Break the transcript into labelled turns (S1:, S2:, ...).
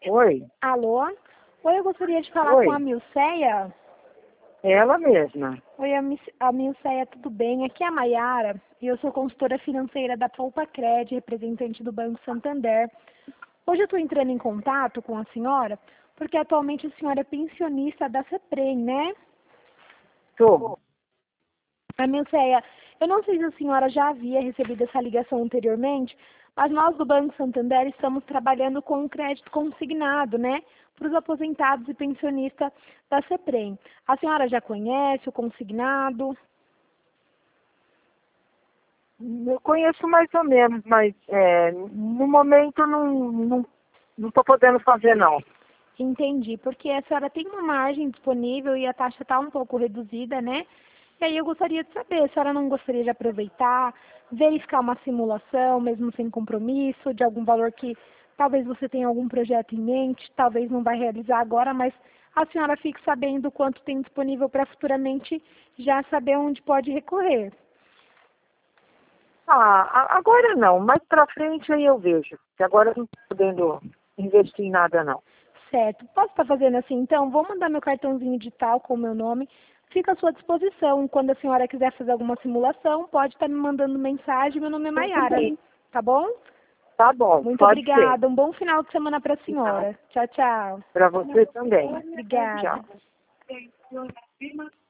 S1: Oi,
S2: Alô? Oi, eu gostaria de falar
S1: oi,
S2: com a Milceia.
S1: ela mesma.
S2: Oi, a Milceia, tudo bem? Aqui é a Maiara e eu sou consultora financeira da Poupa-Cred, representante do Banco Santander. Hoje eu estou entrando em contato com a senhora porque atualmente a senhora é pensionista da CEPREM, né?
S1: Tô.
S2: A Milceia, eu não sei se a senhora já havia recebido essa ligação anteriormente, mas nós do Banco Santander estamos trabalhando com um crédito consignado, né? Para os aposentados e pensionistas da CEPREM. A senhora já conhece o consignado?
S1: Eu conheço mais ou menos, mas no momento não tô podendo fazer não.
S2: Entendi, porque a senhora tem uma margem disponível e a taxa está um pouco reduzida, né? E aí eu gostaria de saber, a senhora não gostaria de aproveitar, verificar uma simulação, mesmo sem compromisso, de algum valor que talvez você tenha algum projeto em mente, talvez não vai realizar agora, mas a senhora fique sabendo quanto tem disponível para futuramente já saber onde pode recorrer.
S1: Agora não, mais pra frente aí eu vejo. Que agora eu não tô podendo investir em nada não.
S2: Certo. Posso estar fazendo assim, então? Vou mandar meu cartãozinho digital com o meu nome. Fica à sua disposição. Quando a senhora quiser fazer alguma simulação, pode estar me mandando mensagem. Meu nome é
S1: Tudo
S2: Maiara.
S1: bem.
S2: Tá bom?
S1: Tá bom,
S2: Muito
S1: pode ser.
S2: obrigada. Um bom final de semana para a senhora. Tchau, tchau.
S1: Para você também.
S2: Obrigada.
S1: Tchau.